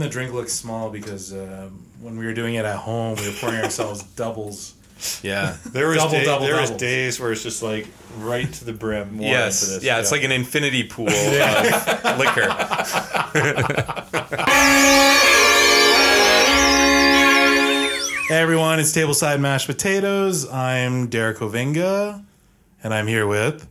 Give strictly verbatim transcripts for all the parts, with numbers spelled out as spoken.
the drink looks small because uh, when we were doing it at home, we were pouring ourselves doubles. Yeah. There was double, day, double, there was double. days where it's just like right to the brim. More Yes. into this. Yeah, it's like an infinity pool of liquor. Hey everyone, it's Tableside Mashed Potatoes. I'm Derek Ovinga, and I'm here with...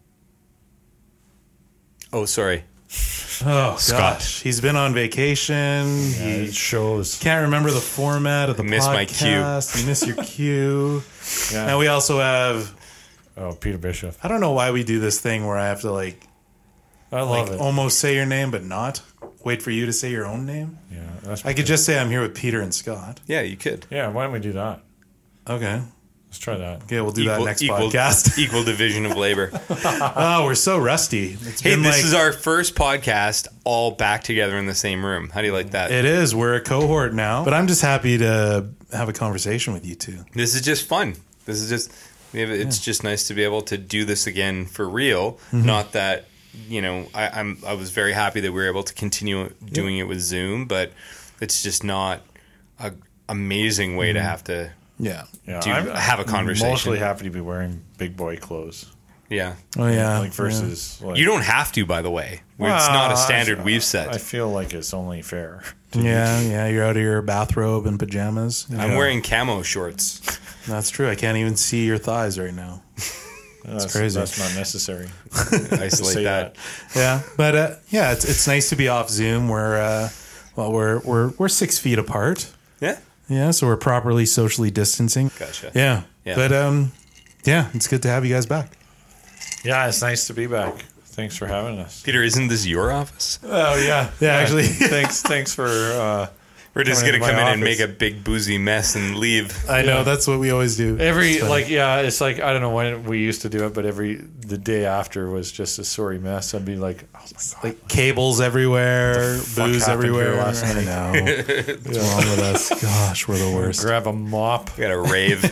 Oh, sorry. Oh, Scott. gosh. He's been on vacation. Yeah, he it shows. can't remember the format of the Missed podcast. my cue. You missed your cue. Yeah. And we also have... Oh, Peter Bishop. I don't know why we do this thing where I have to, like, I like love it. almost say your name, but not. Wait for you to say your own name. Yeah, that's I could just say I'm here with Peter and Scott. Yeah, you could. Yeah, why don't we do that? Okay. Let's try that. Okay, we'll do that next equal, podcast. Equal division of labor. Oh, we're so rusty. It's Hey, been this like, is our first podcast all back together in the same room. How do you like that? It is. We're a cohort now. But I'm just happy to have a conversation with you two. This is just fun. This is just, it's Yeah. just nice to be able to do this again for real. Mm-hmm. Not that, you know, I, I'm, I was very happy that we were able to continue doing it with Zoom, but it's just not a amazing way Mm-hmm. to have to Yeah. Yeah, do, I'm have a conversation. mostly happy to be wearing big boy clothes. Yeah. Oh, yeah. Like versus like, You don't have to, by the way. It's Well, not a I- standard we've set. I feel like it's only fair. Yeah, yeah. You're out of your bathrobe and pajamas. I'm Yeah. wearing camo shorts. That's true. I can't even see your thighs right now. That's crazy. That's not necessary. Isolate Say that. Yeah, but uh, yeah, it's it's nice to be off Zoom. We're uh, well, we're we're we're six feet apart. Yeah. Yeah, so we're properly socially distancing. Gotcha. Yeah, Yeah. but um, yeah, it's good to have you guys back. Yeah, it's nice to be back. Thanks for having us. Peter, isn't this your office? Oh yeah, Yeah, actually. thanks. Thanks for. Uh, We're just Coming going to into come my in and office. make a big boozy mess and leave. I know Yeah. that's what we always do. Every It's funny. like yeah, it's like I don't know when we used to do it, but every the day after was just a sorry mess. I'd be like, oh my god, like cables everywhere, fuck booze happened here everywhere. last I night? know. What's wrong with us? Gosh, we're the worst. grab a mop. We got a rave.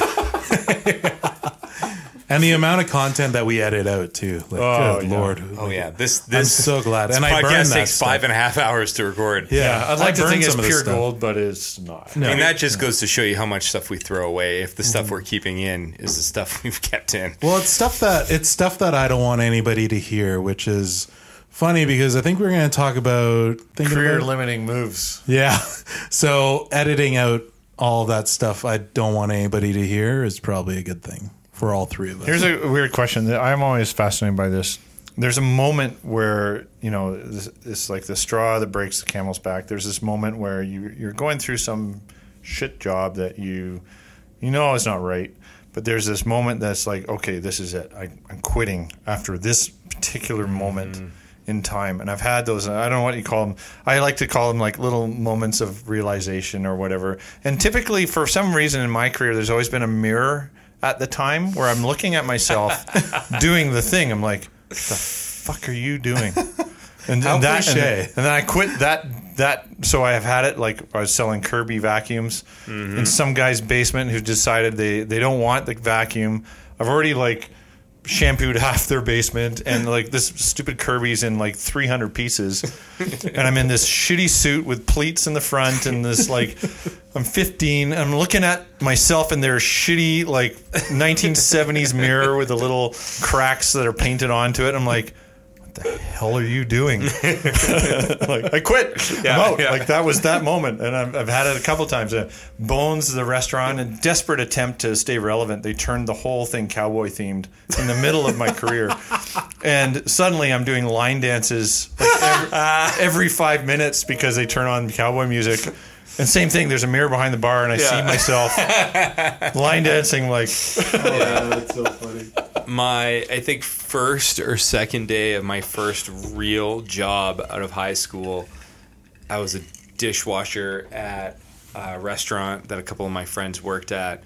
And the amount of content that we edit out too. Like, Oh, good yeah. lord. Oh, yeah. This, I'm this, so glad. this And I burned podcast that takes stuff. five and a half hours to record. Yeah, Yeah, I'd like I to burned think it's some of this pure stuff. gold, but it's not. No. I mean, that just goes to show you how much stuff we throw away. If the Mm-hmm. stuff we're keeping in is the stuff we've kept in. Well, it's stuff that it's stuff that I don't want anybody to hear, which is funny because I think we're going to talk about thinking Career about, limiting moves. yeah. So editing out all of that stuff I don't want anybody to hear is probably a good thing for all three of us. Here's a weird question that I'm always fascinated by this. There's a moment where, you know, this, it's like the straw that breaks the camel's back. There's this moment where you, you're going through some shit job that you, you know, is not right. But there's this moment that's like, okay, this is it. I, I'm quitting after this particular moment in time. And I've had those, I don't know what you call them. I like to call them like little moments of realization or whatever. And typically, for some reason in my career, there's always been a mirror at the time where I'm looking at myself doing the thing. I'm like, what the fuck are you doing? And, How and that, and, cliche. and then I quit that. That so I have had it like I was selling Kirby vacuums in some guy's basement who decided they they don't want the vacuum. I've already like shampooed half their basement and like this stupid Kirby's in like three hundred pieces, and I'm in this shitty suit with pleats in the front and this like I'm fifteen. And I'm looking at myself in their shitty like nineteen seventies mirror with the little cracks that are painted onto it. I'm like, what the hell are you doing? Like, I quit. Yeah, I'm out. yeah. Like that was that moment, and I've, I've had it a couple times. Uh, Bones, the restaurant, in desperate attempt to stay relevant, they turned the whole thing cowboy themed in the middle of my career, and suddenly I'm doing line dances like every, every five minutes because they turn on cowboy music. And same thing. There's a mirror behind the bar, and I see myself line dancing like. yeah, that's so funny. My, I think, first or second day of my first real job out of high school, I was a dishwasher at a restaurant that a couple of my friends worked at,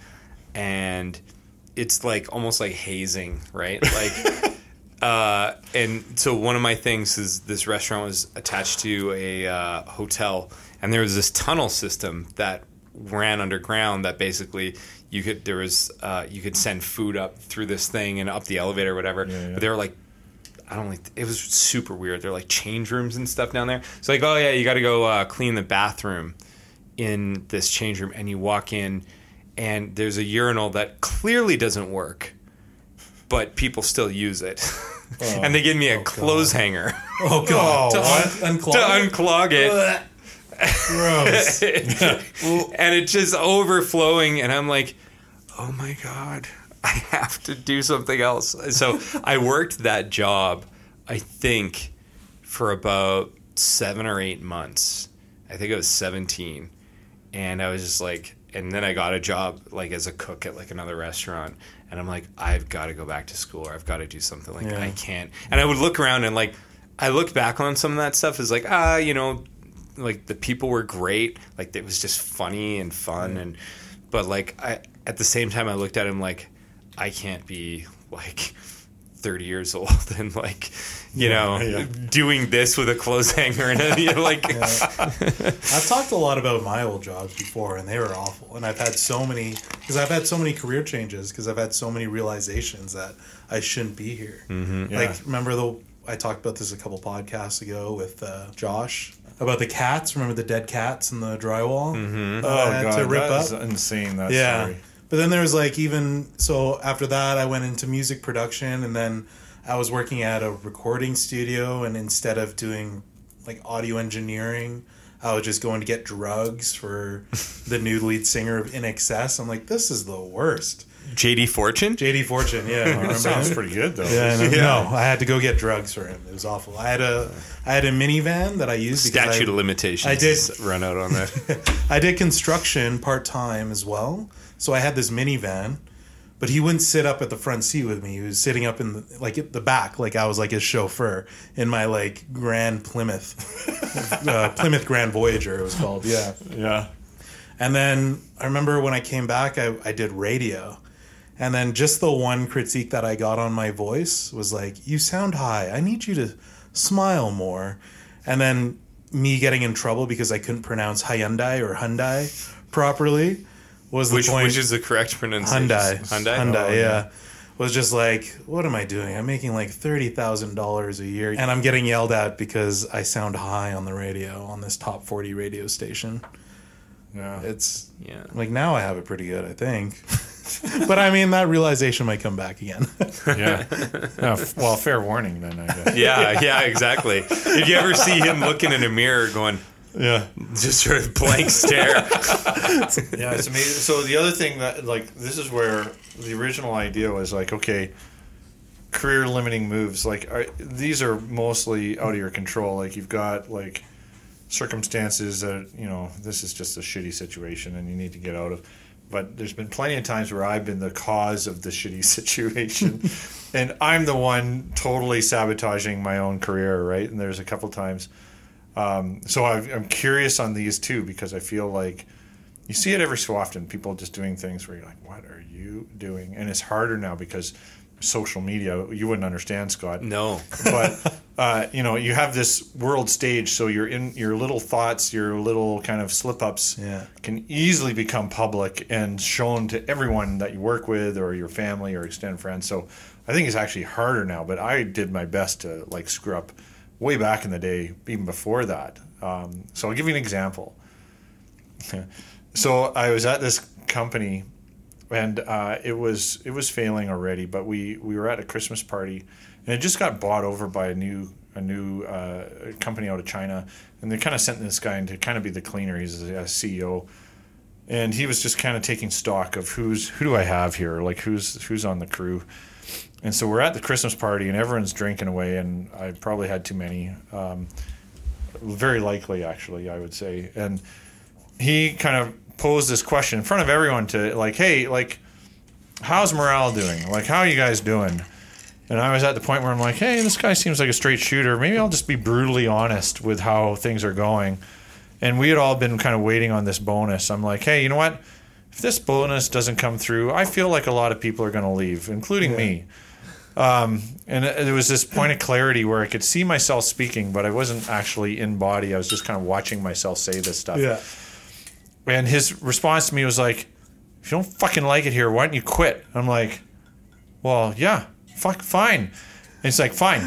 and it's like almost like hazing, right? Like, uh, and so one of my things is this restaurant was attached to a uh, hotel, and there was this tunnel system that ran underground that basically you could there was uh, you could send food up through this thing and up the elevator or whatever. Yeah, yeah. But there were like I don't like. It was super weird. They're like change rooms and stuff down there. It's like, oh yeah, you got to go uh, clean the bathroom in this change room, and you walk in, and there's a urinal that clearly doesn't work, but people still use it, oh, and they give me a oh clothes God. hanger. Oh God! to un- unclog to unclog it. Gross. And it's just overflowing, and I'm like, oh my God. I have to do something else. So I worked that job, I think, for about seven or eight months. I think it was seventeen. And I was just like, and then I got a job like as a cook at like another restaurant. And I'm like, I've got to go back to school, or I've got to do something. Like, yeah. I can't. And I would look around and like, I look back on some of that stuff as like, ah, you know, like the people were great. Like it was just funny and fun. Mm. And, but like, I, at the same time, I looked at him like, I can't be like thirty years old and like, you yeah, know, yeah. doing this with a clothes hanger and you know, like. Yeah. I've talked a lot about my old jobs before, and they were awful. And I've had so many, because I've had so many career changes, because I've had so many realizations that I shouldn't be here. Mm-hmm. Like, yeah. remember the I talked about this a couple podcasts ago with uh, Josh about the cats. Remember the dead cats in the drywall? Mm-hmm. Oh I had God, to rip that is up? insane. That yeah. story. But then there was like even so after that I went into music production, and then I was working at a recording studio, and instead of doing like audio engineering, I was just going to get drugs for the new lead singer of I N X S. I'm like, this is the worst. J D Fortune? J D Fortune, yeah. That sounds pretty good though. Yeah, no, yeah. no, I had to go get drugs for him. It was awful. I had a I had a minivan that I used. Statute I, of limitations I did run out on that. I did construction part time as well. So I had this minivan, but he wouldn't sit up at the front seat with me. He was sitting up in the, like at the back, like I was like his chauffeur in my like Grand Plymouth, uh, Plymouth Grand Voyager. It was called, yeah, yeah. And then I remember when I came back, I, I did radio, and then just the one critique that I got on my voice was like, "You sound high. I need you to smile more." And then me getting in trouble because I couldn't pronounce Hyundai or Hyundai properly. Was the which, point, which is the correct pronunciation? Hyundai. Hyundai? Hyundai, oh, yeah. yeah. Was just like, what am I doing? I'm making like thirty thousand dollars a year. And I'm getting yelled at because I sound high on the radio, on this top forty radio station. Yeah. It's, yeah. like now I have it pretty good, I think. But I mean, that realization might come back again. Yeah. No, f- well, fair warning then, I guess. Yeah, yeah, exactly. Did you ever see him looking in a mirror going... Yeah, just sort of blank stare. Yeah, it's amazing. So the other thing that, like, this is where the original idea was like, okay, career limiting moves. Like, are, these are mostly out of your control. Like, you've got like circumstances that, you know, this is just a shitty situation and you need to get out of. But there's been plenty of times where I've been the cause of the shitty situation, and I'm the one totally sabotaging my own career, right? And there's a couple times. Um, so I've, I'm curious on these too, because I feel like you see it every so often, people just doing things where you're like, what are you doing? And it's harder now because social media, you wouldn't understand, Scott. No. But, uh, you know, you have this world stage, so you're in your little thoughts, your little kind of slip-ups yeah. can easily become public and shown to everyone that you work with or your family or extended friends. So I think it's actually harder now, but I did my best to, like, screw up way back in the day, even before that. Um, so I'll give you an example. So I was at this company, and uh, it was it was failing already. But we, we were at a Christmas party, and it just got bought over by a new a new uh, company out of China, and they kind of sent this guy in to kind of be the cleaner. He's a C E O, and he was just kind of taking stock of who's who do I have here, like who's who's on the crew. And so we're at the Christmas party, and everyone's drinking away, and I probably had too many. Um, very likely, actually, I would say. And he kind of posed this question in front of everyone to, like, hey, like, how's morale doing? Like, how are you guys doing? And I was at the point where I'm like, hey, this guy seems like a straight shooter. Maybe I'll just be brutally honest with how things are going. And we had all been kind of waiting on this bonus. I'm like, hey, you know what? If this bonus doesn't come through, I feel like a lot of people are going to leave, including yeah. me. Um, and there was this point of clarity where I could see myself speaking, but I wasn't actually in body. I was just kind of watching myself say this stuff. Yeah. And his response to me was like, if you don't fucking like it here, why don't you quit? I'm like, well, yeah, fuck, fine. And it's like, fine.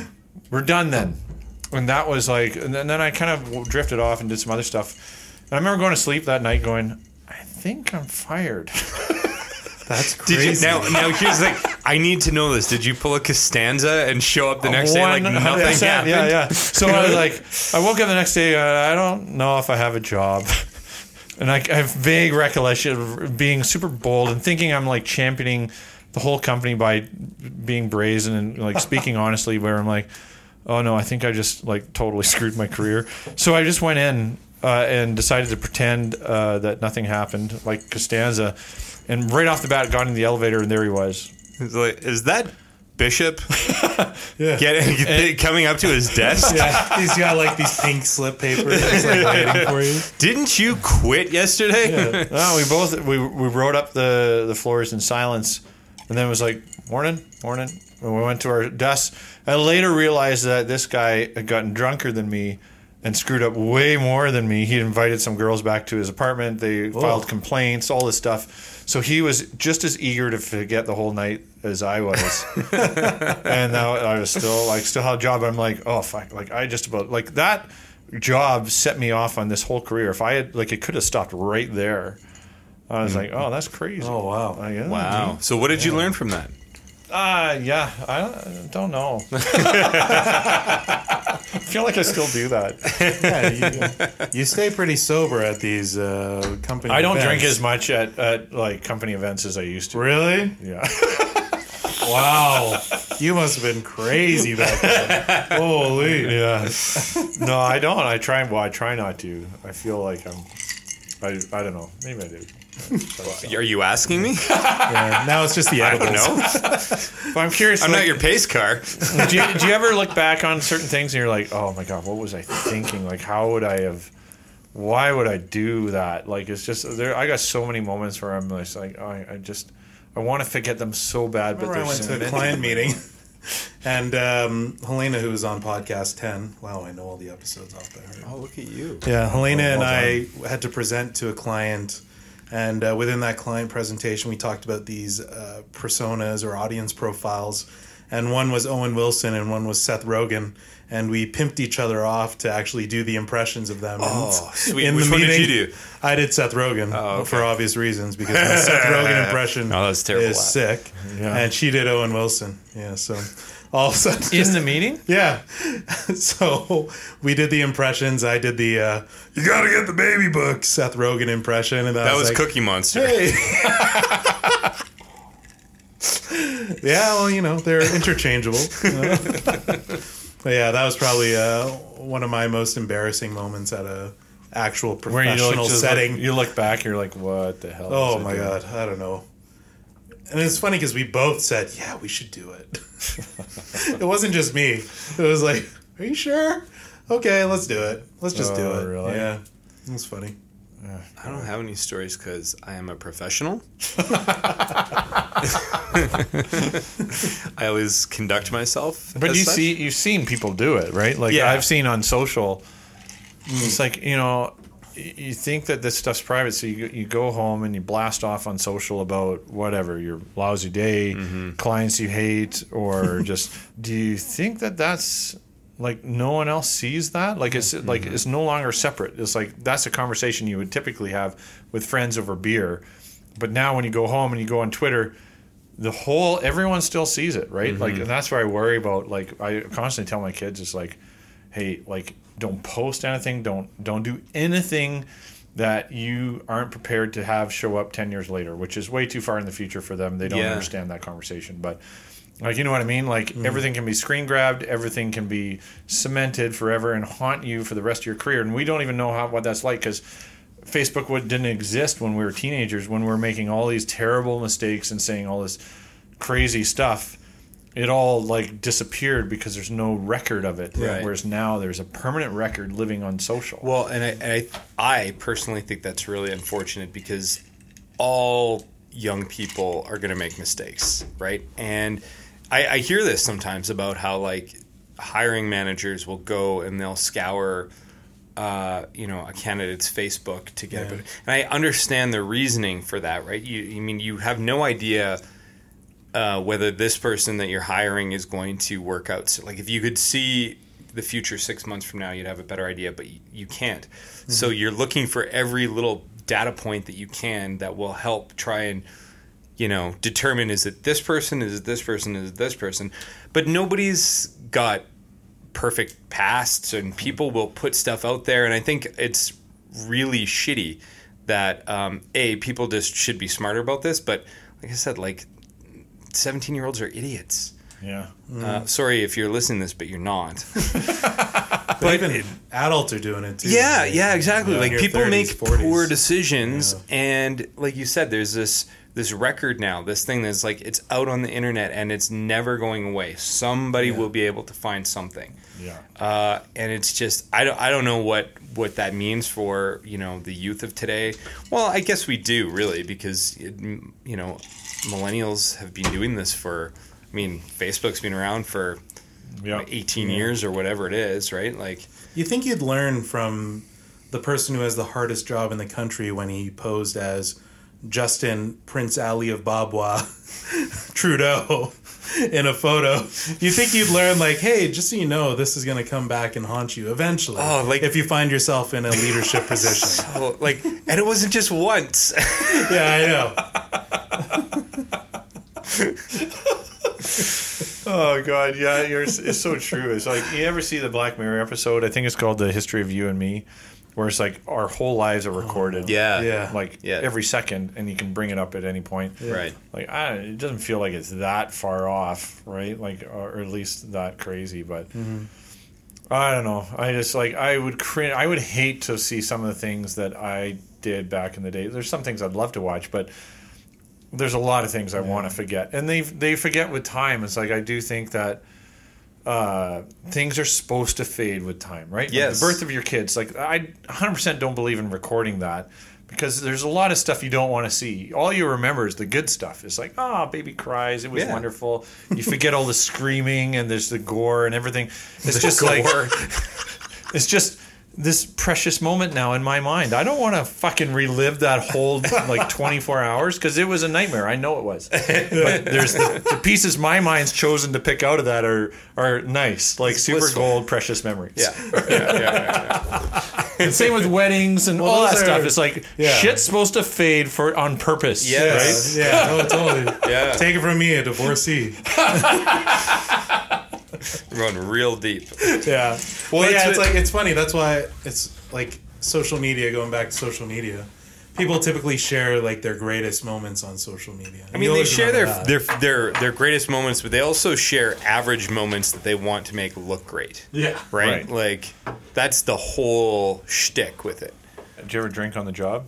we're done then. And that was like, and then, then I kind of drifted off and did some other stuff. And I remember going to sleep that night going, I think I'm fired. That's Did crazy. you, now, now here's the thing. I need to know this. Did you pull a Costanza and show up the next day like nothing happened? Yeah, yeah. So I was like, I woke up the next day. Uh, I don't know if I have a job, and I, I have vague recollection of being super bold and thinking I'm like championing the whole company by being brazen and like speaking honestly. Where I'm like, oh no, I think I just like totally screwed my career. So I just went in uh, and decided to pretend uh, that nothing happened, like Costanza. And right off the bat, got in the elevator, and there he was. He's like, is that Bishop yeah. getting and, coming up to his desk? Yeah, he's got like these pink slip papers just, like, waiting for you. Didn't you quit yesterday? Yeah. No, we both we we rode up the, the floors in silence, and then it was like morning, morning. And we went to our desks. I later realized that this guy had gotten drunker than me and screwed up way more than me. He invited some girls back to his apartment. They Whoa. filed complaints, all this stuff. So he was just as eager to forget the whole night as I was. And now I was still like still had a job. I'm like, oh fuck, like I just about like that job set me off on this whole career. If I had like it could have stopped right there. I was mm. like, oh, that's crazy. Oh wow. Uh, yeah, wow. So what did yeah. you learn from that? Uh, yeah, I don't know. I feel like I still do that. Yeah, you, you stay pretty sober at these uh, company I don't events. drink as much at, at like company events as I used to. Really? Yeah. Wow. You must have been crazy back then. Holy. Yeah. No, I don't. I try, well, I try not to. I feel like I'm, I, I don't know. Maybe I do. Are you asking me? Yeah, now it's just the edibles. I don't know. But I'm curious. I'm like, not your pace car. do, you, do you ever look back on certain things and you're like, oh my God, what was I thinking? Like, how would I have, why would I do that? Like, it's just, there. I got so many moments where I'm just like, oh, I, I just, I want to forget them so bad. But I went to a client meeting. And um, Helena, who was on podcast ten, wow, I know all the episodes off by heart. Oh, look at you. Yeah, Helena oh, well and I had to present to a client. And uh, within that client presentation, we talked about these uh, personas or audience profiles. And one was Owen Wilson and one was Seth Rogen. And we pimped each other off to actually do the impressions of them. Oh, and sweet. In Which the one meeting, did you do? I did Seth Rogen oh, okay. for obvious reasons because my Seth Rogen impression oh, that's terrible is laugh. sick. Yeah. And she did Owen Wilson. Yeah, so all of a sudden... In just, the meeting? Yeah. So we did the impressions. I did the, uh, you gotta get the baby book, Seth Rogen impression. And that was, was like, Cookie Monster. Hey. Yeah, well, you know, they're interchangeable. You know? But yeah, that was probably uh, one of my most embarrassing moments at a actual professional you look, setting. Look, you look back, you're like, what the hell? Oh my God, I don't know. And it's funny because we both said, yeah, we should do it. It wasn't just me. It was like, are you sure? Okay, let's do it. Let's just oh, do it. Really? Yeah, it was funny. I don't have any stories because I am a professional. I always conduct myself. But as you such. see, you've seen people do it, right? Like Yeah. I've seen on social. Mm. It's like, you know, you think that this stuff's private, so you you go home and you blast off on social about whatever your lousy day, mm-hmm. clients you hate, or just. Do you think that that's like no one else sees that? Like it's mm-hmm. like it's no longer separate. It's like that's a conversation you would typically have with friends over beer, but now when you go home and you go on Twitter, the whole everyone still sees it, right? Mm-hmm. Like, and that's where I worry about. Like, I constantly tell my kids, it's like, hey, like, don't post anything, don't don't do anything that you aren't prepared to have show up ten years later, which is way too far in the future for them. They don't yeah. understand that conversation, but. Like, you know what I mean? Like, mm. everything can be screen grabbed, everything can be cemented forever and haunt you for the rest of your career. And we don't even know how what that's like because Facebook would, didn't exist when we were teenagers, when we were making all these terrible mistakes and saying all this crazy stuff. It all, like, disappeared because there's no record of it. Right. Whereas now there's a permanent record living on social. Well, and I, and I, I personally think that's really unfortunate because all young people are going to make mistakes, right? And I, I hear this sometimes about how like hiring managers will go and they'll scour, uh, you know, a candidate's Facebook to get yeah. it. And I understand the reasoning for that, right? You, you mean you have no idea uh, whether this person that you're hiring is going to work out. So, like, if you could see the future six months from now, you'd have a better idea, but you, you can't. Mm-hmm. So you're looking for every little data point that you can that will help try and, you know, determine, is it this person, is it this person, is it this person? But nobody's got perfect pasts, and people will put stuff out there, and I think it's really shitty that, um, A, people just should be smarter about this, but like I said, like, seventeen-year-olds are idiots. Yeah. Mm. Uh, sorry if you're listening to this, but you're not. But even it, adults are doing it too. Yeah, right? yeah, exactly. Yeah. Like, people thirties, make forties. poor decisions, Yeah. and like you said, there's this this record now, this thing that's like, it's out on the internet, and it's never going away. Somebody Yeah. will be able to find something. Yeah. Uh, and it's just, I don't, I don't know what, what that means for, you know, the youth of today. Well, I guess we do, really, because, it, you know, millennials have been doing this for, I mean, Facebook's been around for Yeah. eighteen Yeah. years or whatever it is, right? Like, You think you'd learn from the person who has the hardest job in the country when he posed as Justin Prince Ali of Babwa Trudeau in a photo. You think you'd learn, like, hey, just so you know, this is going to come back and haunt you eventually. Oh, like- if you find yourself in a leadership position. oh, like, and it wasn't just once. Yeah, I know. Oh God, yeah, you're, it's so true. It's like, you ever see the Black Mirror episode? I think it's called The History of You and Me, where it's like our whole lives are recorded. Yeah. Yeah. Like Yeah. every second, and you can bring it up at any point. Right. Like, I, it doesn't feel like it's that far off, right? Like, or at least that crazy. But Mm-hmm. I don't know. I just like I would cringe. I would hate to see some of the things that I did back in the day. There's some things I'd love to watch, but there's a lot of things I want to forget, and they they forget with time. It's like, I do think that uh, things are supposed to fade with time, right? Like Yes. the birth of your kids. Like, I one hundred percent don't believe in recording that, because there's a lot of stuff you don't want to see. All you remember is the good stuff. It's like, oh, baby cries. It was Yeah. wonderful. You forget all the screaming, and there's the gore and everything. It's just gore. like, it's just this precious moment now in my mind. I don't want to fucking relive that whole like twenty-four hours, because it was a nightmare. I know it was. But there's the, the pieces my mind's chosen to pick out of that are are nice, like super blissful. gold, precious memories. Yeah. yeah, yeah, yeah. And same with weddings and all that those stuff. are- It's like, yeah. shit's supposed to fade for on purpose. Yes. Right? Yeah, no, totally. Yeah. Take it from me, a divorcee. Run real deep. Yeah. Well, Well, yeah, that's it's what- like, it's funny. That's why it's like social media, going back to social media. People typically share like their greatest moments on social media. I mean, they share their, their their their greatest moments, but they also share average moments that they want to make look great. Yeah. Right? Right. Like, that's the whole shtick with it. Did you ever drink on the job?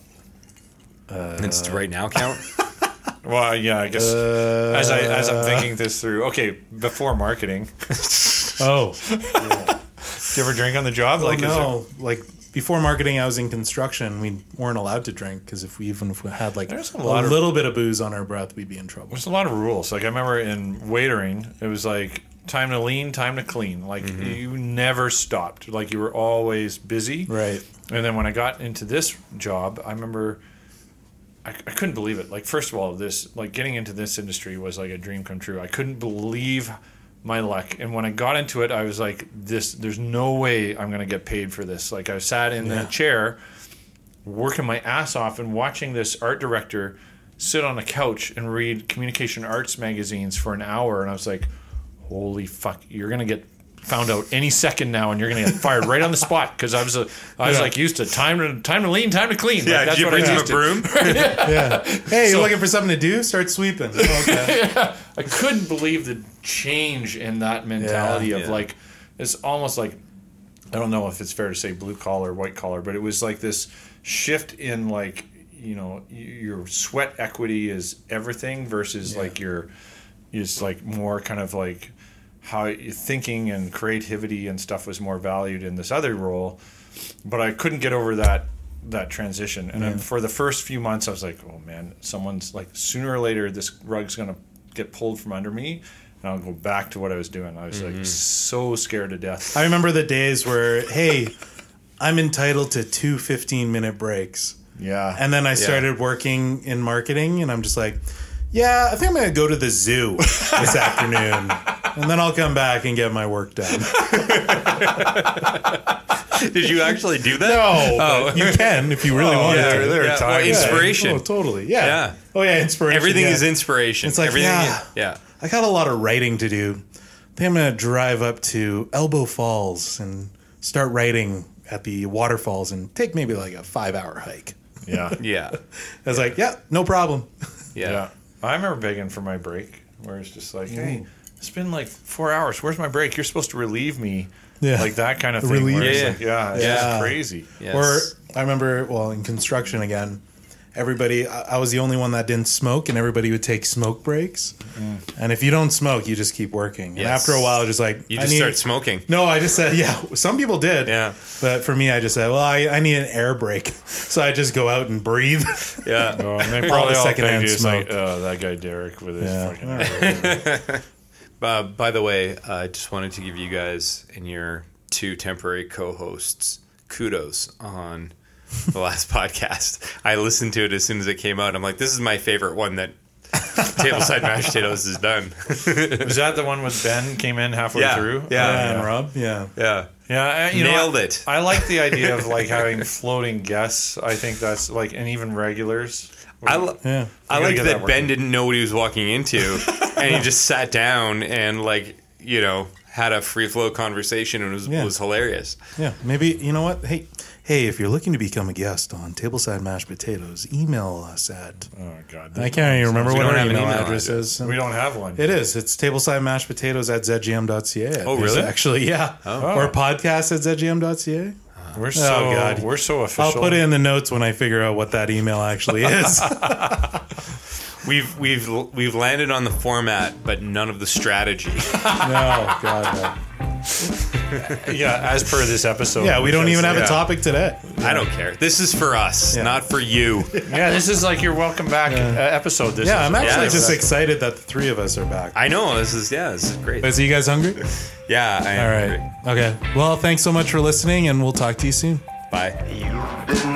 And it's right now count. Well, yeah, I guess Uh, as I as I'm thinking this through. Okay, before marketing, Oh. did you ever drink on the job? Like, is no. Like, before marketing, I was in construction. We weren't allowed to drink because if we even if we had like There's a a, lot of- little bit of booze on our breath, we'd be in trouble. There's a lot of rules. Like, I remember in waitering, it was like time to lean, time to clean. Like, you never stopped. Like, you were always busy. Right. And then when I got into this job, I remember I, I couldn't believe it. Like, first of all, this like getting into this industry was like a dream come true. I couldn't believe my luck. And when I got into it, I was like, this there's no way I'm going to get paid for this. Like, I sat in Yeah. the chair working my ass off and watching this art director sit on a couch and read communication arts magazines for an hour, and I was like, holy fuck, you're going to get found out any second now, and you're going to get fired right on the spot, because I was a, I was Yeah. like used to time to time to lean, time to clean. Yeah, like, that's did you what I bring was him a used to. broom? Yeah. Hey, So- you looking for something to do? Start sweeping. Oh, okay. I couldn't believe the change in that mentality Yeah, of yeah. like, it's almost like, I don't know if it's fair to say blue collar, white collar, but it was like this shift in like, you know, y- your sweat equity is everything versus Yeah. like your, is like more kind of like how your thinking and creativity and stuff was more valued in this other role. But I couldn't get over that that transition. And then Yeah. for the first few months, I was like, oh man, someone's like, sooner or later, this rug's going to get pulled from under me, and I'll go back to what I was doing. I was like so scared to death. I remember the days where, hey, I'm entitled to two fifteen minute breaks. Yeah. And then I started working in marketing, and I'm just like, Yeah, I think I'm going to go to the zoo this afternoon. And then I'll come back and get my work done. Did you actually do that? No, Oh. but you can if you really Oh, want yeah, to. there are Yeah, times. well, inspiration. Oh, totally. Yeah. Yeah. Oh, yeah, inspiration. Everything yeah. is inspiration. It's like, Everything, yeah. yeah. I got a lot of writing to do. I think I'm going to drive up to Elbow Falls and start writing at the waterfalls and take maybe like a five-hour hike. Yeah. Yeah. I was like, yeah, no problem. Yeah. Yeah. I remember begging for my break, where it's just like, hey, it's been like four hours. Where's my break? You're supposed to relieve me. Yeah. Like that kind of thing. Relieve. Where it's Yeah, like, yeah, it's yeah. just crazy. Yes. Or I remember, well, in construction again, everybody, I I was the only one that didn't smoke, and everybody would take smoke breaks. And if you don't smoke, you just keep working. And Yes. after a while, just like, You I just need- start smoking. No, I just said, yeah, some people did. Yeah. But for me, I just said, well, I, I need an air break. So I just go out and breathe. Yeah. Oh, and they All probably the all secondhand think it's smoke. like, oh, that guy Derek with his Yeah. fucking. Uh, by the way, I just wanted to give you guys and your two temporary co-hosts kudos on the last podcast. I listened to it as soon as it came out. I'm like, this is my favorite one that Tableside Mashed Potatoes has done. Was that the one with Ben came in halfway Yeah. through? Yeah. Yeah, and Rob, yeah. Yeah. Yeah, I- you Nailed know, I- it. I like the idea of like having floating guests. I think that's like, and even regulars. I, l- Yeah. I gotta like get that, that Ben working. didn't know what he was walking into, and he just sat down and like you know had a free flow conversation and it was Yeah. was hilarious. Yeah. Maybe, you know what? Hey, hey, if you're looking to become a guest on Tableside Mashed Potatoes, email us at. Oh God, I can't even remember We what don't our have an email, email address address. is. we don't have one. It is. It's tableside mashed potatoes at z g m dot c a. Oh, really? Actually, yeah. Oh. Or podcast at z g m dot c a. We're so God. we're so official. I'll put it in the notes when I figure out what that email actually is. We've we've we've landed on the format, but none of the strategy. No, God, no. Yeah, as per this episode. Yeah, we don't because- even have yeah. a topic today. I don't care. This is for us, Yeah. not for you. Yeah, this is like your welcome back uh, episode. This Yeah, is. I'm actually Yeah, just exactly. excited that the three of us are back. I know this is yeah, this is great. Is you guys hungry? Yeah, I All am right. Okay. Well, thanks so much for listening, and we'll talk to you soon. Bye. You've been